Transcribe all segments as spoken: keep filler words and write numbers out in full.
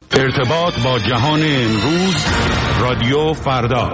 ارتباط با جهان امروز، رادیو فردا.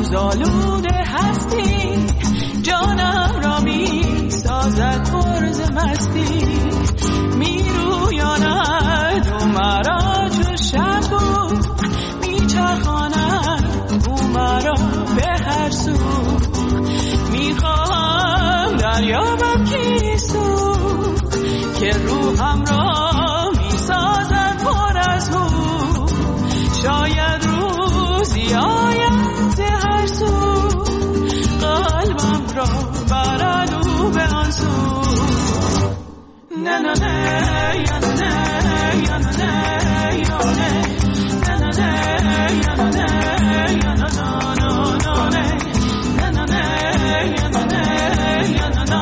رمزآلود هستی، جانم را می سازد پرز مستی، می رویاند او مرا چو شب بود، می چرخاند او مرا به هر سو، می خواهم دریابم کیستو که روحم را می سازد پر از هو، شاید روزی آید ز هر سو، قلبم را برد او به آن سو. نه نه نه یا نه یا نه یا نه نه نه نه یا نه یا نه یا نه نه نه نه یا نه یا نه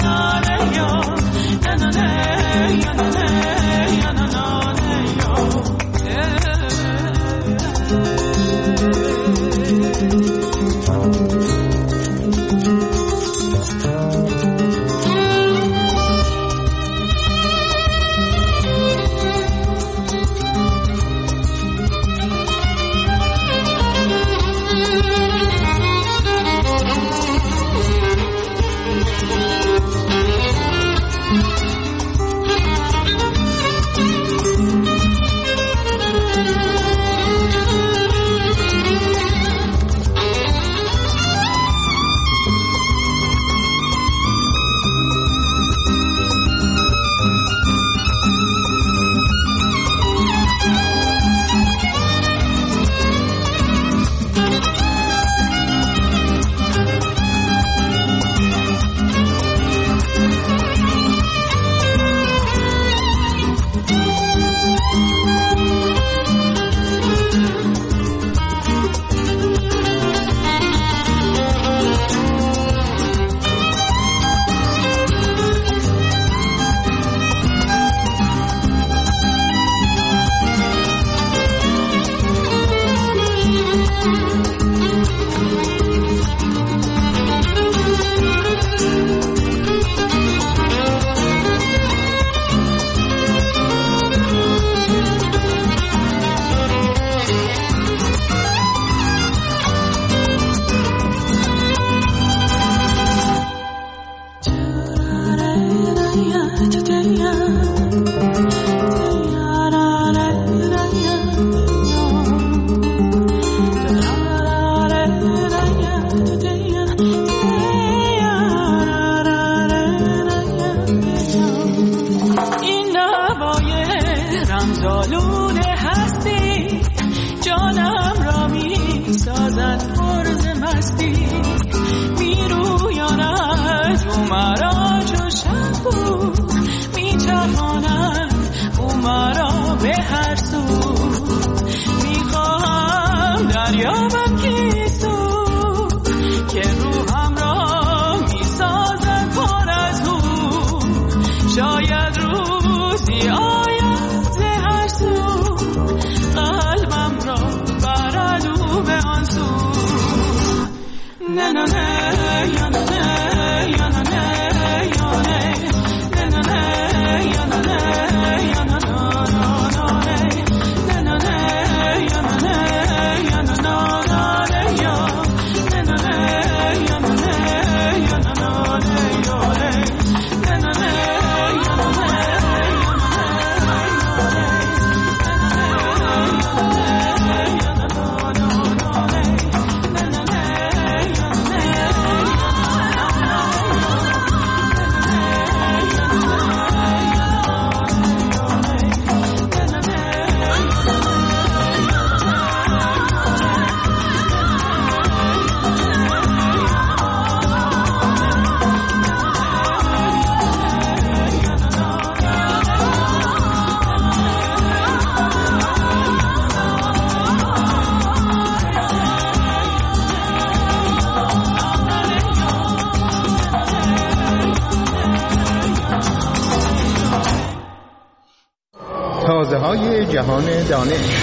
تازه‌های جهان دانش.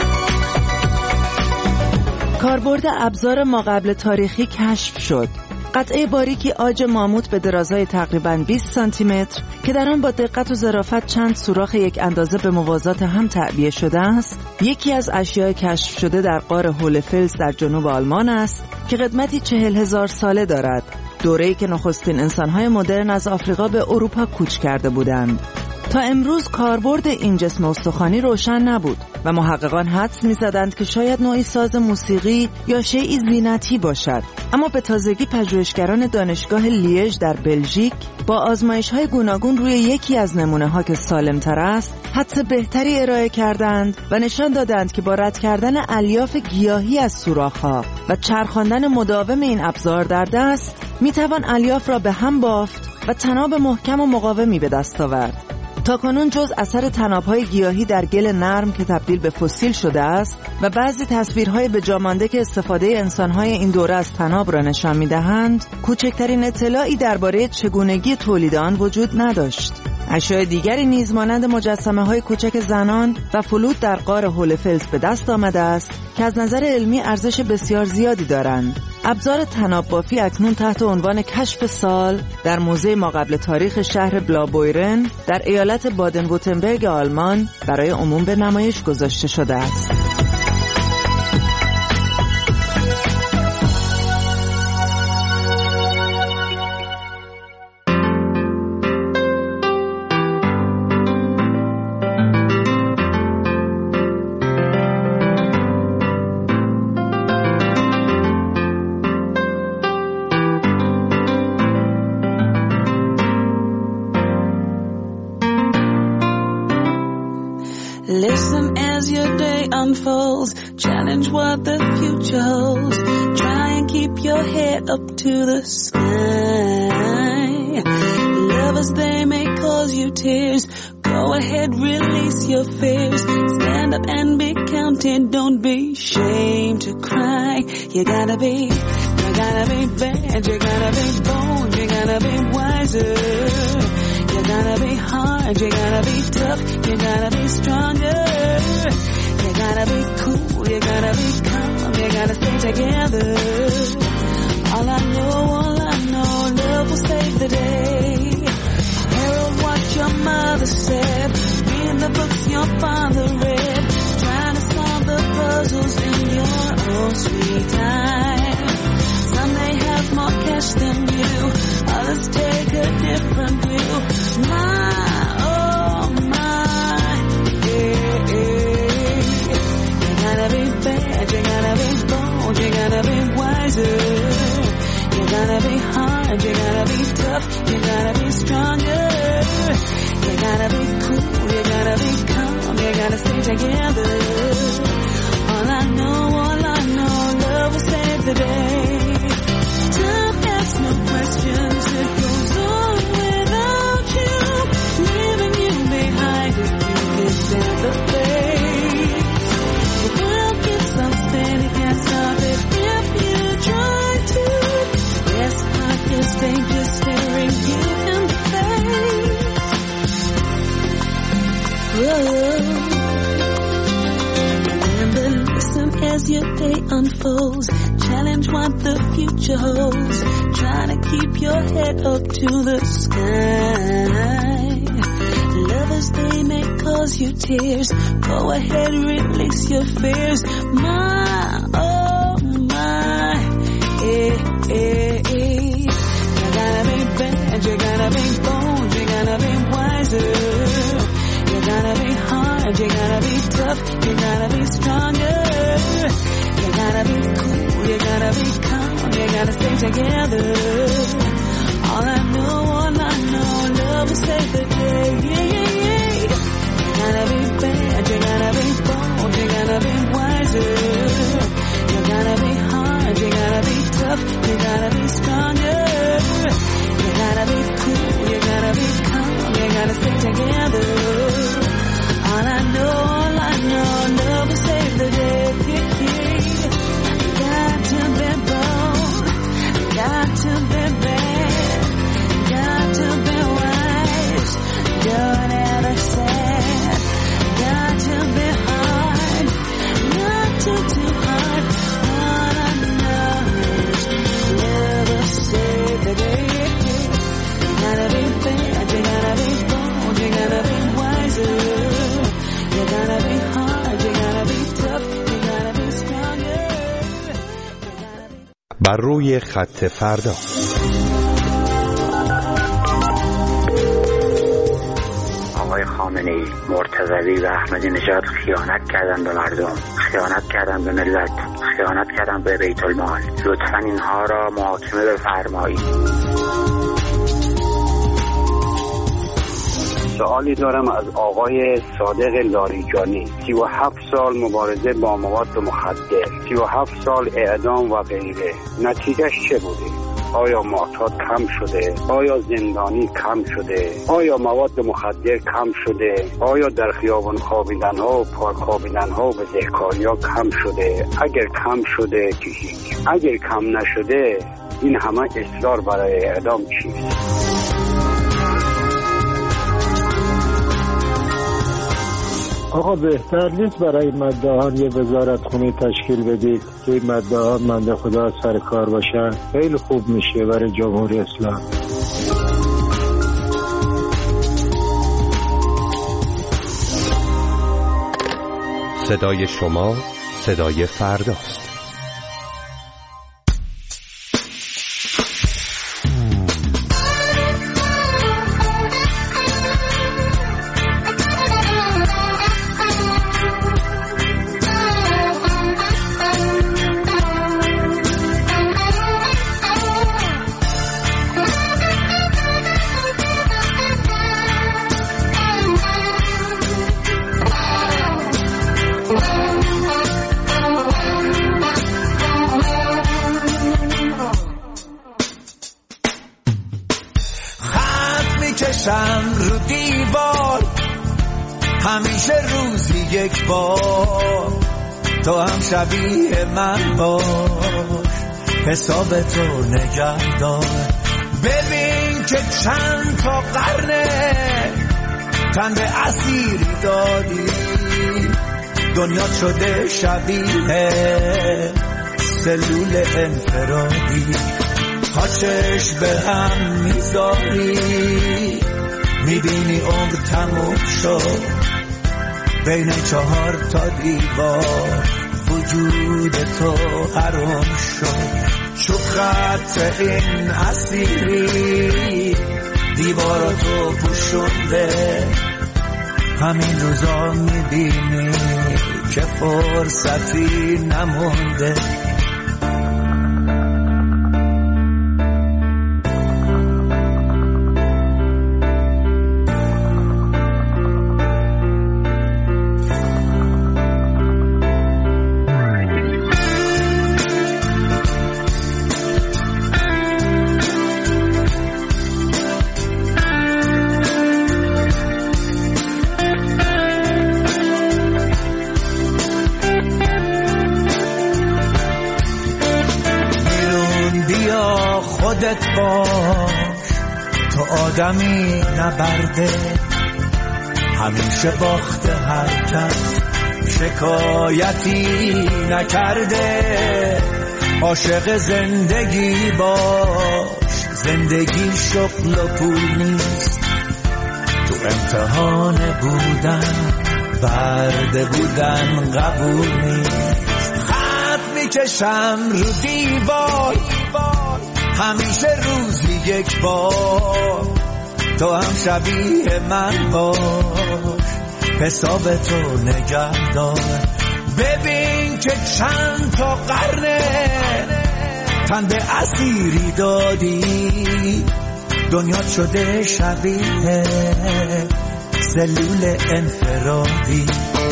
کاربرد ابزار ماقبل تاریخی کشف شد. قطعه باریکی عاج ماموت به درازای تقریباً بیست سانتی متر که در آن با دقت و ظرافت چند سوراخ یک اندازه به موازات هم تعبیه شده است، یکی از اشیاء کشف شده در غار هولفلز در جنوب آلمان است که قدمتی چهل هزار ساله دارد، دوره‌ای که نخستین انسان‌های مدرن از آفریقا به اروپا کوچ کرده بودند. تا امروز کاربرد این جسم استخوانی روشن نبود و محققان حدس می‌زدند که شاید نوعی ساز موسیقی یا شیئی زینتی باشد. اما به تازگی پژوهشگران دانشگاه لیژ در بلژیک با آزمایش‌های گوناگون روی یکی از نمونه‌ها که سالم‌تر است، حدس بهتری ارائه کردند و نشان دادند که با رد کردن الیاف گیاهی از سوراخ‌ها و چرخاندن مداوم این ابزار در دست، می‌توان الیاف را به هم بافت و طناب محکم و مقاومی به دست آورد. تاکنون جز اثر طناب‌های گیاهی در گل نرم که تبدیل به فسیل شده است و بعضی تصویرهای به جا مانده که استفاده انسان‌های این دوره از طناب را نشان می‌دهند، کوچکترین اطلاعی درباره چگونگی تولید آن وجود نداشت. اشیاء دیگری نیز مانند مجسمه‌های کوچک زنان و فلوت در غار هولفلز به دست آمده است که از نظر علمی ارزش بسیار زیادی دارند. ابزار طناب بافی اکنون تحت عنوان کشف سال در موزه ماقبل تاریخ شهر بلابویرن در ایالت بادن وورتنبرگ آلمان برای عموم به نمایش گذاشته شده است. Listen as your day unfolds, challenge what the future holds, try and keep your head up to the sky. Lovers, they may cause you tears, go ahead, release your fears, stand up and be counted, don't be ashamed to cry. You gotta be, you gotta be bad, you gotta be bold, you gotta be wiser. You gotta be hard, you gotta be tough, you gotta be stronger. You gotta be cool, you gotta be calm, you gotta stay together. All I know, all I know, love will save the day. Herald what your mother said, read the books your father read, trying to solve the puzzles in your own sweet time. Some may have more cash than you, others take a different view. My, oh my, yeah, yeah. You gotta be bad, you gotta be bold, you gotta be wiser. You gotta be hard, you gotta be tough, you gotta be stronger. You gotta be cool, you gotta be calm, you gotta stay together. All I know, all I know, love will save the day. Time asks no questions, it goes on without you, leaving you behind if you miss the face. The world keeps on spinning, can't stop it if you try to. Yes, life is dangerous, staring you in the face. Whoa. Remember, listen as your day unfolds, challenge what the future holds, trying to keep your head up to the sky. Lovers, they may cause you tears, go ahead, release your fears. My, oh my, eh, eh, eh. You gotta be bad, you gotta be bold, you gotta be wiser. You gotta be hard, you gotta be tough, you gotta be stronger. You gotta be cool, you gotta be calm, you gotta stay together. All I know, all I know, love will save the day. Yeah, yeah, yeah. You gotta be bad, you gotta be bold, you gotta be wiser. You gotta be hard, you gotta be tough, you gotta be stronger. You gotta be cool, you gotta be calm, you gotta stay together. All I know, all I know, love will save the day. Yeah, yeah. Got to be bold, got to be بر روی خط فردا. آقای خامنه‌ای، مرتضوی و احمدی نژاد خیانت کردن به مردم، خیانت کردن به ملت، خیانت کردن به بیت المال. لطفاً اینها را محاکمه بفرمایید. سوالی دارم از آقای صادق لاریجانی. سی و هفت سال مبارزه با مواد مخدر، سی و هفت سال اعدام و غیره، نتیجهش چه بوده؟ آیا معتاد کم شده؟ آیا زندانی کم شده؟ آیا مواد مخدر کم شده؟ آیا در خیابان خوابیدن ها و پارک خوابیدن ها و بزهکاری ها کم شده؟ اگر کم شده که هیچ، اگر کم نشده این همه اصرار برای اعدام چیست؟ آقا بهتر نیست برای مدعیان یه وزارت خونه تشکیل بدید که این مدعیان منده خدا سر کار باشن؟ خیلی خوب میشه برای جمهوری اسلامی. صدای شما صدای فرداست. رو دیوار همیشه روزی یک بار، تو هم شبیه من باش، حساب تو نگه دار. ببین که چند تا قرنه تن به اسیری دادی، دنیا شده شبیه سلول انفرادی. پاچش به هم میذاری، میبینی عمر تموم شد بین چهار تا دیوار، وجود تو حرام شد. چوب خط این اسیری دیواراتو پوشونده، همین روزا میبینی که فرصتی نمونده. خودت باش، تو آدمی نبرده، همیشه باخته هر کس، شکایتی نکرده. عاشق زندگی باش، زندگی شغل و پول نیست، تو امتحان بودن برده بودن قبول نیست. خط میکشم رو دیوار، همیشه روزی یک بار، تو هم شبیه من باش، حساب تو نگه دار. ببین که چند تا قرنه تن به اسیری دادی، دنیا شده شبیه سلول انفرادی.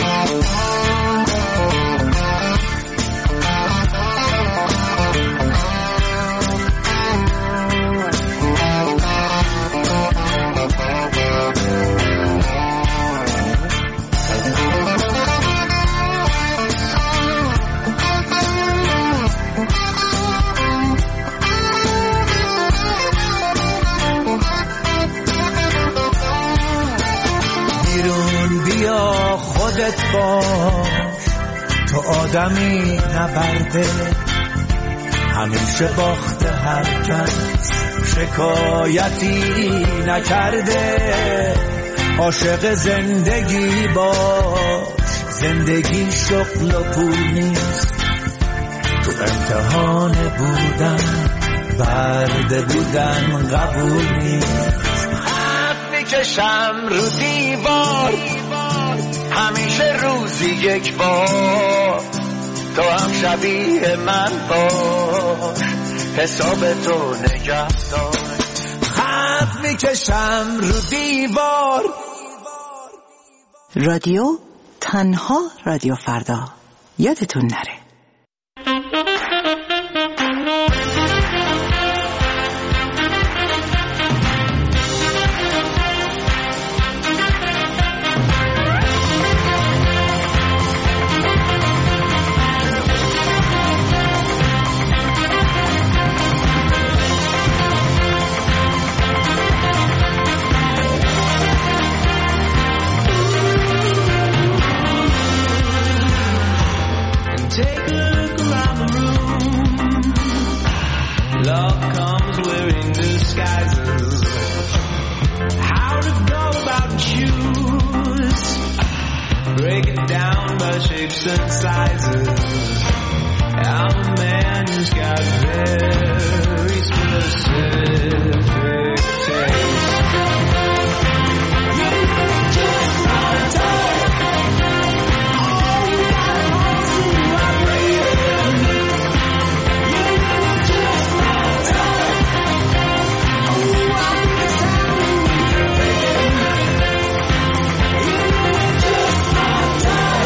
خودت باش، تو آدمی نبرده، همیشه باخته هر کس، شکایتی نکرده. عاشق زندگی باش، زندگی شغل و پول نیست، تو امتحان بودن برده بودن قبول نیست. خط میکشم رو دیوار همیشه روزی یک بار، تو هم شبیه من باش حساب تو نگه دار. خط میکشم رو دیوار. رادیو تنها رادیو فردا، یادتون نره. Shapes and sizes. I'm a man who's got very specific taste. You're just my type. Oh, you got a pulse in my brain. You're just my type. Oh, I understand what you're thinking. You're just my type.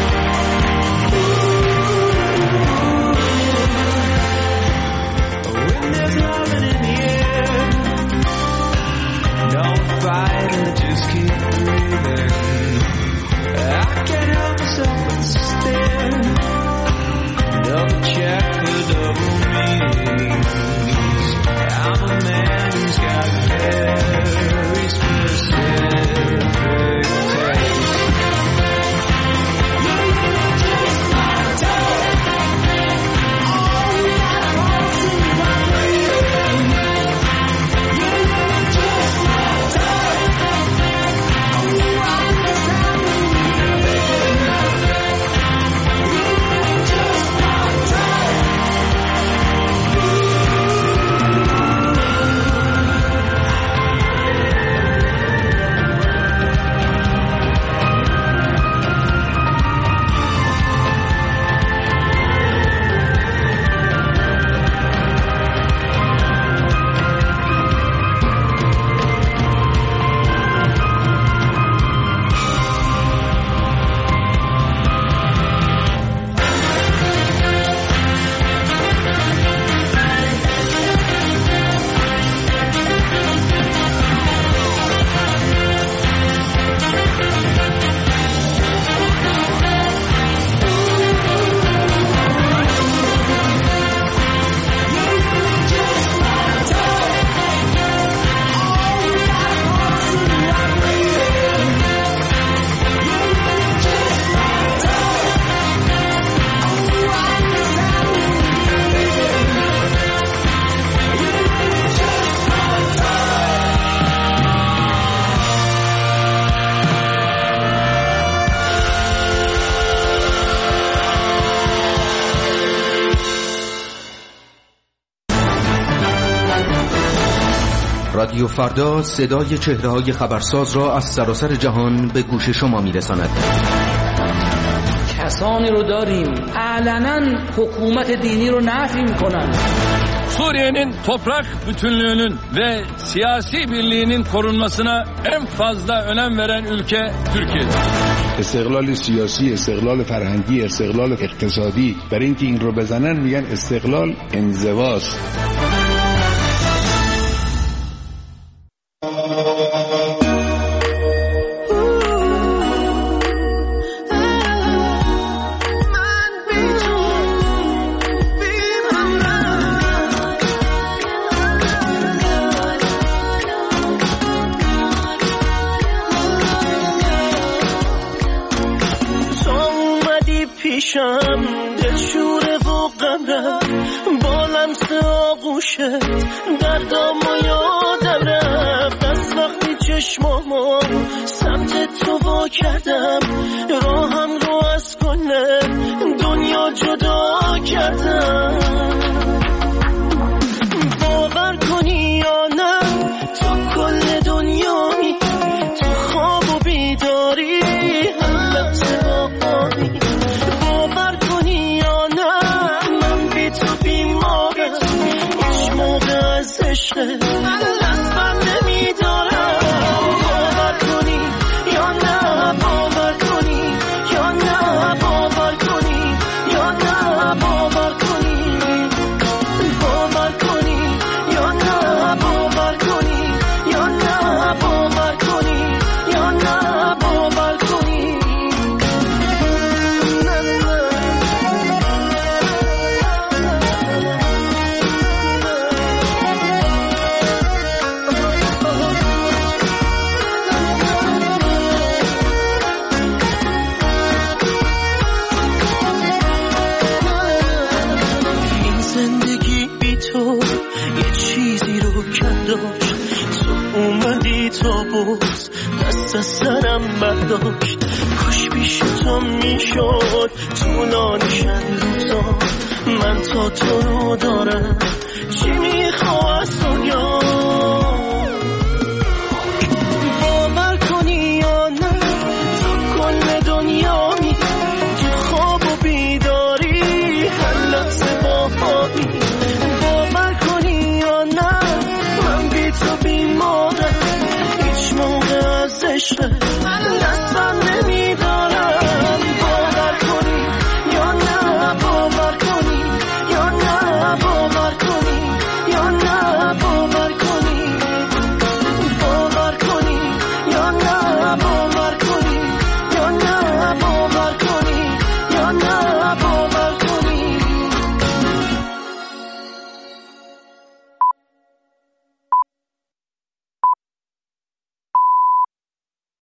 Just keep breathing. I can't help myself but stare. Double check the double meanings. I'm a man who's got very specific taste. You're just my type. Oh, you got a pulse in my brain. You're just my type. رادیو فردا صدای چهره‌های خبرساز را از سراسر جهان به گوش شما می‌رساند. کسانی رو داریم علنا حکومت dini رو نفی می‌کنن. Suriye'nin toprak bütünlüğünün ve siyasi birliğinin korunmasına en fazla önem veren ülke Türkiye'dir. استقلال سیاسی، استقلال فرهنگی، استقلال اقتصادی، برای اینکه این رو بزنن میگن استقلال انزواست. پیشم دلشوره و غمرم با لمس آغوشت دردام و یادم رفت از وقتی چشمامو سمت تو وا کردم، راهم رو از کل دنیا جدا کردم. باور کنی یا نه تو کل دنیایی، تو خواب و بیداری حالت باهایی. باور کنی یا نه من بی تو بیمارم، هیچ موقع از عشق دست بر نمیدارم. باور کنی یا نه باور کنی یا نه باور کنی یا نه باور کنی، باور کنی یا نه باور کنی یا نه باور کنی یا نه باور کنی. این زندگی بی تو یه چیزی رو کنداشت، تو اومدی تا باز دست از سرم برداشت. کاش پیش تو میشد طولانی شد روزا، من تا تو رو دارم چی میخواه از دنیا. باور کنی یا نه تو کل دنیایی، تو خواب و بیداری هر لحظه باهایی. باور کنی یا نه من بی تو بیمارم، هیچ موقع از عشق